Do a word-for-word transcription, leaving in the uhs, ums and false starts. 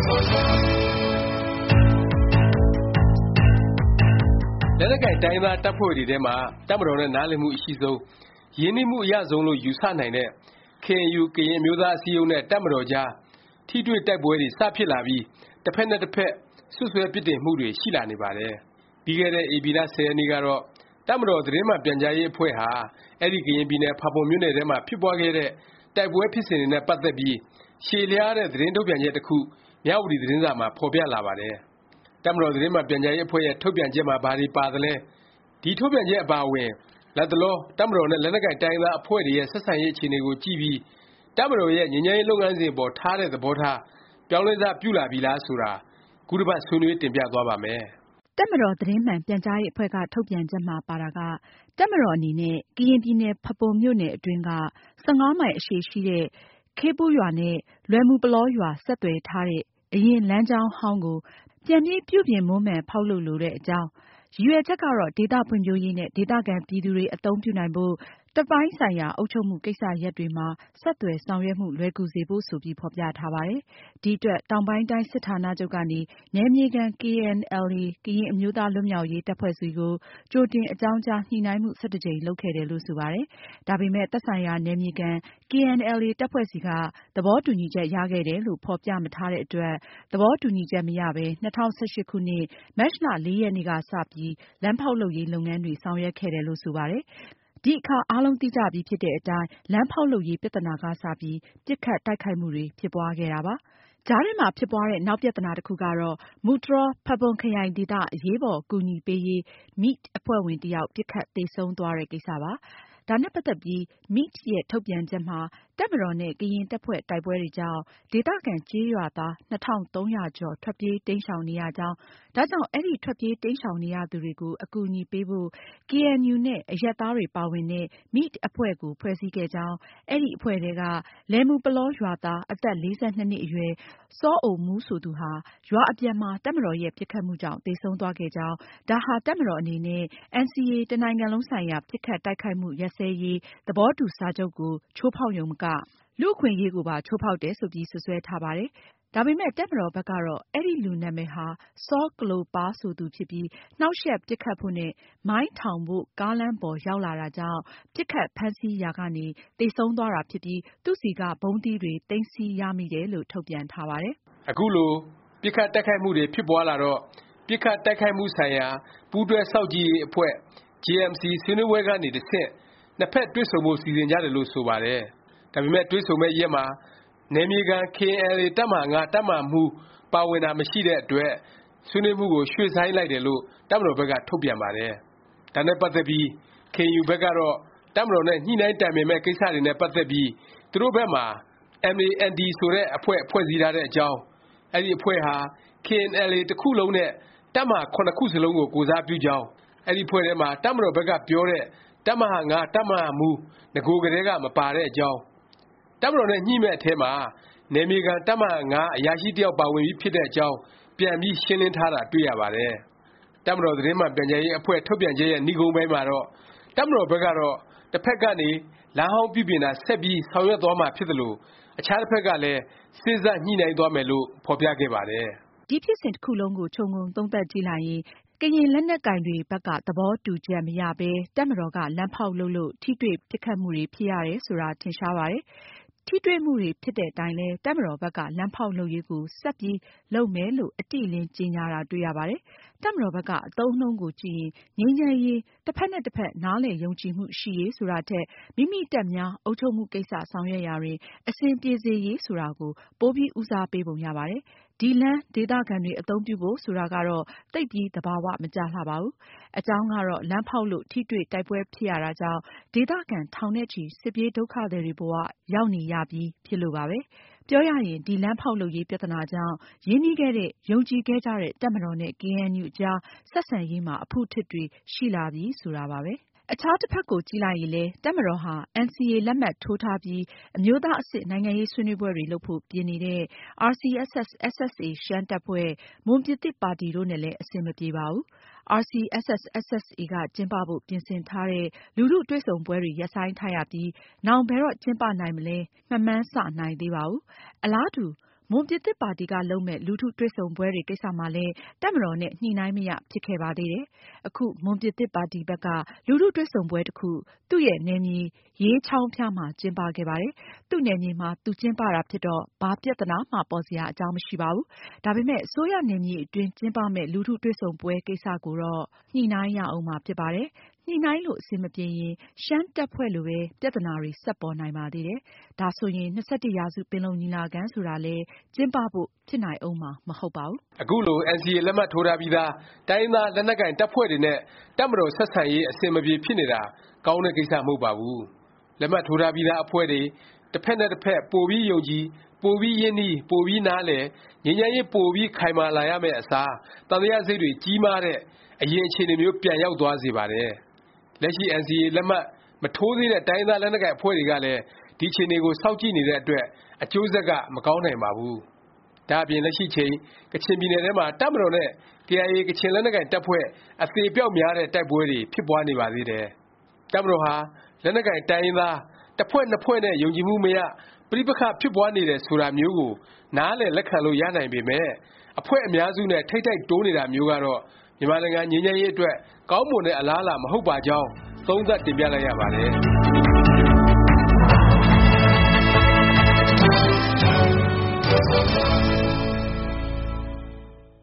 လက်နက်ကိုင်တိုင်းရင်းသားတပ်ဖွဲ့တွေထဲမှာတပ်မတော်နဲ့နားလည်မှုအရှိဆုံးရင်းနှီးမှုအရဆုံးလို့ယူဆနိုင်တဲ့ ကေအင်ယူ ကရင်အမျိုးသားအစည်းအရုံးနဲ့တပ်မတော်ကြားထိတွေ့တိုက်ပွဲတွေစဖြစ်လာပြီးတစ်ဖက်နဲ့တစ်ဖက်စွပ်စွဲပြစ်တင်မှုတွေရှိလာနေပါတယ်။ပြီးခဲ့တဲ့ဧပြီလဆယ်ရက်နေ့ကတော့တပ်မတော်သတင်းမှန်ပြန်ကြားရေးအဖွဲ့ဟာအဲဒီကရင်ပြည်နယ်ဖာပွန်မြို့နယ်ထဲမှာဖြစ်ပွားခဲ့တဲ့တိုက်ပွဲဖြစ်စဉ်တွေနဲ့ပတ်သက်ပြီးရှည်လျားတဲ့သတင်းထုတ်ပြန်ချက်တစ်ခုမြဝတီသတင်းစာမှာဖော်ပြလာပါတယ်။တပ်မတော်သတင်းမှန်ပြန်ကြားရေးအဖွဲ့ရဲ့ထုတ်ပြန်ချက်မှာဘာတွေပါသလဲဒီထုတ်ပြန်ချက်အပါအဝင်လတ်တလောတပ်မတော်နဲ့လက်နက်ကိုင်တိုင်းရင်းသားအဖွဲ့တွေရဲ့ဆက်ဆံရေးအခြေအနေကိုကြည့်ပြီးတပ်မတော်ရဲ့ငြိမ်းချမ်းရေးလုပ်ငန်းစဉ်ပေါ်ထားတဲ့သဘောထားပြောင်းလဲစပြုလာပြီလားဆိုတာခုတစ်ပတ်ဆွေးနွေးတင်ပြသွားပါ့မယ်။တပ်မတော်သတင်းမှန်ပြန်ကြားရေးအဖွဲ့ကထုတ်ပြန်ချက်မှာပါတာကတပ်မတော်အနေနဲ့ကရင်ပြည်နယ်ဖာပွန်မြို့နယ်အတွင်းက၁၅မိုင်အရှည်ရှိတဲ့ခေးပူးရွာနဲ့လွယ်မူပလောရွာဆက်သွယ်ထားတဲ့အရင်လမ်းကြောင်းဟောင်းကိုပြန်ပြီးပြုပြင်မွမ်းမံဖောက်လုပ်လိုတဲ့အကြောင်းရည်ရွယ်ချက်ကတော့ဒေသဖွံ့ဖြိုးရေးနဲ့ဒေသခံပြည်သူတွေအသုံးပြုနိုင်ဖို့တပ်ပိုင်းဆိုင်ရာအုပ်ချုပ်မှုကိစ္စရပ်တွေမှာဆက်သွယ်ဆောင်ရွက်မှုလွယ်ကူစေဖို့ဆိုပြီးဖော်ပြထားပါတယ်။ဒီအတွက်တောင်ပိုင်းတိုင်းစစ်ဌာနချုပ်ကနေနယ်မြေခံ ကေအန်အယ်အေ ကရင်အမျိုးသားလွတ်မြောက်ရေးတပ်ဖွဲ့ဆီကိုကြိုတင်အကြောင်းကြားညှိနှိုင်းမှု၁၁ကြိမ်လုပ်ခဲ့တယ်လို့ဆိုပါတယ်။ဒါပေမဲ့သက်ဆိုင်ရာနယ်မြေခံ ကေအန်အယ်အေ တပ်ဖွဲ့ဆီကသဘောတူညီချက်ရခဲ့တယ်လို့ဖော်ပြမထားတဲ့အတွက်သဘောတူညီချက်မရပဲ၂၀၁၈ခုနှစ်မတ်လ၄ရက်နေ့ကစပြီးလမ်းဖေါက်လုပ်ရေးလုပ်ငန်းတွေဆောင်ရွက်ခဲ့တယ်လို့ဆိုပါတယ်။ဒီအခါအားလုံးသိကြပြီဖြစ်တဲ့အတိုင်းလမ်းဖေါက်လုပ်ရေးပြသနာကစပြီးပစ်ခတ်တိုက်ခိုက်မှုတွေဖြစ်ပွားခဲ့တာပါ။ကြားထဲမှာဖြစ်ပွားတဲ့နောက်ပြသနာတစ်ခုကတော့မူတြော်ဖာပွန်ခရိုင်ဒေသအရေးပေါ်ကူညီပေးရေး မီ့အဖွဲ့ဝင်တစ်ယောက်ပစ်ခတ်သေဆုံးသွားတဲ့ကိစ္စပါ။ဒါနဲ့ပတ်သက်ပြီး မီ့ရဲ့ထုတ်ပြန်ချက်မှာတပ်မတော်နဲ့ကရင်တပ်ဖွဲ့တိုက်ပွဲတွေကြောင့်ဒေသခံကျေးရွာသားနှစ်ထောင်သုံးရာကျော်ထွက်ပြေးတိမ်းရှောင်နေရကြောင်းဒါကြောင့်အဲဒီထွက်ပြေးတိမ်းရှောင်နေရသူတွေကိုအကူအညီပေးဖို့ ကေအန်ယူ နဲ့အရပ်သားတွေပါဝင်တဲ့ မီ့အဖွဲ့ကိုဖွဲ့စည်းခဲ့ကြောင်းအဲဒီအဖွဲ့ထဲကလယ်မူပလောရွာသားအသက်၄၂နှစ်အရွယ်စောအိုမူးဆိုသူဟာရွာအပြန်မှာတပ်မတော်ရဲ့ပစ်ခတ်မှုကြောင့်သေဆုံးသွားခဲ့ကြောင်းဒါဟာတပ်မတော်အနေနဲ့ အန်စီအေ တစ်နိုင်ငံလုံးဆိုင်ရာပစ်ခတ်တိုက်ခိုက်မှုရပ်စဲရေးသဘောတူစာချုပ်ကိုချိုးဖောက်ရုံမကလူ့အခွင့်အရေးကိုပါချိုးဖောက်တယ်ဆိုပြီးစွပ်စွဲထားပါတယ်။ဒါပေမဲ့တပ်မတော်ဘက်ကတော့အဲဒီလူနာမည်ဟာစောကလိုပါဆိုသူဖြစ်ပြီးနှောင့်ယှက်ပစ်ခတ်ဖို့နဲ့မိုင်းထောင်ဖို့ကားလမ်းပေါ်ရောက်လာတာကြောင့်ပစ်ခတ်ဖမ်းဆီးရာကနေသေဆုံးသွားတာဖြစ်ပြီးသူ့ဆီကဗုံးသီးတွေသိမ်းဆည်းရမိတယ်လို့ထုတ်ပြန်ထားပါတယ်။အခုလိုပစ်ခတ်တိုက်ခိုက်မှုတွေဖြစ်ပွားလာတော့ပစ်ခတ်တိုက်ခိုက်မှုဆိုင်ရာပူးတွဲစောင့်ကြည့်ရေးအဖွဲ့ ဂျေအမ်စီ ဆွေးနွေးပွဲကနေတဆင့်နှစ်ဖက်တွေ့ဆုံဖို့စီစဉ်ကြတယ်လို့ဆိုပါတယ်။ဒါပေမဲ့တွေ့ဆုံမဲ့ရက်မှာနယ်မြေခံ ကေအန်အယ်အေ တပ်မဟာ တပ်မဟာမှူးပါဝင်တာမရှိတဲ့အတွက်ဆွေးနွေးမှုကိုရွှေ့ဆိုင်းလိုက်တယ်လို့တပ်မတော်ဘက်ကထုတ်ပြန်ပါတယ်။ဒါနဲ့ပတ်သက်ပြီး ကေအန်ယူ ဘက်ကတော့တပ်မတော်နဲ့ညှိနှိုင်းတိုင်ပင်မယ့်ကိစ္စတွေနဲ့ပတ်သက်ပြီးသူတို့ဘက်မှာ အမ်အေအန်ဒီ ဆိုတဲ့အဖွဲ့ဖွဲ့စည်းထားတဲ့အကြောင်းအဲဒီအဖွဲ့ဟာ ကေအန်အယ်အေ တစ်ခုလုံးနဲ့တပ်မဟာ ခုစလုံးကိုကိုယ်စားပြုကြောင်းအဲဒီအဖွဲ့ထဲမှာတပ်မတော်ဘက်ကပြောတဲ့တပ်မဟာ တပ်မဟာမှူးနဂိုကတည်းကမပါတဲ့အကြောင်းတပ်မတော်နဲ့ညှိမယ့်အထဲမှာနယ်မြေခံတပ်မဟာ အရာရှိတစ်ယောက်ပါဝင်ပြီးဖြစ်တဲ့အကြောင်းပြန်ပြီးရှင်းလင်းထားတာတွေ့ရပါတယ်။တပ်မတော်သတင်းမှန်ပြန်ကြားရေးအဖွဲ့ထုတ်ပြန်ချက်ရဲ့နိဂုံးပိုင်းမှာတော့တပ်မတော်ဘက်ကတော့တစ်ဖက်ကနေလမ်းဟောင်းပြုပြင်တာဆက်ပြီးဆောင်ရွက်သွားမှာဖြစ်သလိုအခြားတစ်ဖက်ကလည်းစေ့စပ်ညှိနှိုင်းသွားမယ်လို့ဖော်ပြခဲ့ပါတယ်။ဒီဖြစ်စဉ်တစ်ခုလုံးကိုခြုံငုံသုံးသပ်ကြည့်လိုက်ရင်ကရင်လက်နက်ကိုင်တွေဘက်ကသဘောတူချက်မရပဲတပ်မတော်ကလမ်းဖေါက်လုပ်လို့ထိတွေ့ပစ်ခတ်မှုတွေဖြစ်ရတယ်ဆိုတာထင်ရှားပါတယ်။ထိတွေ့မှုတွေဖြစ်တဲ့အတိုင်းလည်းတပ်မတော်ဘက်ကလမ်းဖေါက်လုပ်ရေးကိုဆက်ပြီးလုပ်မယ်လို့အတိအလင်းကြေညာတာတွေ့ရပါတယ်။တပ်မတော်ဘက်ကအသုံးအနှုန်းကိုကြည့်ရင်ငြိမ်းချမ်းရေးတစ်ဖက်နဲ့တစ်ဖက်နားလည်ယုံကြည်မှုရှိရေးဆိုတာထက်မိမိတပ်များအုပ်ချုပ်မှုကိစ္စဆောင်ရွက်ရာတွင်အဆင်ပြေစေရေးဆိုတာကိုပိုပြီးဦးစားပေးပုံရပါတယ်။ဒီလမ်းဒေသခံတွေအသုံးပြုဖို့ဆိုတာကတော့သိပ်ပြီးသဘာဝမကျလှပါဘူး။အကြောင်းကတော့လမ်းဖေါက်လို့ထိတွေ့တိုက်ပွဲဖြစ်ရတာကြောင့်ဒေသခံထောင်နဲ့ချီစစ်ပြေးဒုက္ခသည်တွေဘဝရောက်နေရပြီးဖြစ်လို့ပါပဲ။ပြောရရင်ဒီလမ်းဖေါက်လုပ်ရေးပြသနာကြောင့်ရင်းနှီးခဲ့တဲ့ယုံကြည်ခဲ့ကြတဲ့တပ်မတော်နဲ့ ကေအန်ယူ အကြားဆက်ဆံရေးမှာအဖုအထစ်တွေရှိလာပြီဆိုတာပါပဲ။အခြားတစ်ဖက်ကိုကြည့်လိုက်ရင်လည်းတပ်မတော်ဟာ အန်စီအေ လက်မှတ်ထိုးထားပြီးအမျိုးသားအဆင့်နိုင်ငံရေးဆွေးနွေးပွဲတွေလုပ်ဖို့ပြင်နေတဲ့ အာရ်စီအက်စ်အက်စ် အက်စ်အက်စ်အေ ရှမ်းတပ်ဖွဲ့၊ မွန်ပြည်သစ်ပါတီတို့နဲ့လည်းအဆင်မပြေပါဘူး။ အာရ်စီအက်စ်အက်စ် အက်စ်အက်စ်အေ ကကျင်းပဖို့ပြင်ဆင်ထားတဲ့လူထုတွေ့ဆုံပွဲတွေရပ်ဆိုင်းထားရပြီးနောင်ဘယ်တော့ကျင်းပနိုင်မလဲမမှန်းဆနိုင်သေးပါဘူး။ အလားတူမွန်ပြည်သစ်ပါတီကလုပ်မဲ့လူထုတွေ့ဆုံပွဲတွေကိစ္စမှာလည်းတပ်မတော်နဲ့ညှိနှိုင်းမရဖြစ်ခဲ့ပါသေးတယ်။ အခုမွန်ပြည်သစ်ပါတီဘက်ကလူထုတွေ့ဆုံပွဲတစ်ခုသူ့ရဲ့နယ်မြေရေးချောင်းဖျားမှာကျင်းပခဲ့ပါတယ်။ သူ့နယ်မြေမှာသူကျင်းပတာဖြစ်တော့ဘာပြဿနာမှပေါ်စရာအကြောင်းမရှိပါဘူး။ ဒါပေမဲ့အစိုးရနယ်မြေအတွင်းကျင်းပမဲ့လူထုတွေ့ဆုံပွဲကိစ္စကိုတော့ညှိနှိုင်းရဦးမှာဖြစ်ပါတယ်။ ညှိနှိုင်းလို့အဆင်မပြေရင်ရှမ်းတပ်ဖွဲ့လိုပဲပြဿနာတွေဆက်ပေါ်နိုင်ပါသေးတယ်။ ဒါဆိုရင်၂၁ရာစုပင်လုံညီလာခံဆိုတာလည်းကျင်းပဖို့ဖြစ်နိုင်ဦးမှာမဟုတ်ပါဘူး။အခုလို အန်စီအေ လက်မှတ်ထိုးထားပြီးသားတိုင်းရင်းသားလက်နက်ကိုင်တပ်ဖွဲ့တွေနဲ့တပ်မတော်ဆက်ဆံရေးအဆင်မပြေဖြစ်နေတာကောင်းတဲ့ကိစ္စမဟုတ်ပါဘူး။လက်မှတ်ထိုးထားပြီးသားအဖွဲ့တွေတစ်ဖက်နဲ့တစ်ဖက်ပိုပြီးယုံကြည်ပိုပြီးရင်းနှီးပိုပြီးနားလည်ငြိမ်းချမ်းရေးပိုပြီးခိုင်မာလာရမယ့်အစားသံသယစိတ်တွေကြီးမားတဲ့အရင်အခြေအနေမျိုးပြန်ရောက်သွားစေပါတယ်။လက်ရှိ အန်စီအေ လက်မှတ်မထိုးသေးတဲ့တိုင်းရင်းသားလက်နက်ကိုင်အဖွဲ့တွေကလည်းဒီအခြေအနေကိုစောင့်ကြည့်နေတဲ့အတွက်အကျိုးဆက်ကမကောင်းနိုင်ပါဘူး။ဒါ့အပြင်လက်ရှိချိန်ကချင်ပြည်နယ်ထဲမှာတပ်မတော်နဲ့ ကေအိုင်အေ ကချင်လက်နက်ကိုင်တပ်ဖွဲ့အသေအပျောက်များတဲ့တိုက်ပွဲတွေဖြစ်ပွားနေပါသေးတယ်။တပ်မတော်ဟာလက်နက်ကိုင်တိုင်းရင်းသားတစ်ဖွဲ့နှစ်ဖွဲ့နဲ့ယုံကြည်မှုမရပဋိပက္ခဖြစ်ပွားနေတယ်ဆိုတာမျိုးကိုနားလည်လက်ခံလို့ရနိုင်ပေမယ့်အဖွဲ့အများစုနဲ့ထိပ်တိုက်တိုးနေတာမျိုးကတော့မြန်မာနိုင်ငံငြိမ်းချမ်းရေးအတွက်ကောင်းမွန်တဲ့အလားအလာမဟုတ်ပါကြောင်းသုံးသပ်တင်ပြလိုက်ရပါတယ်။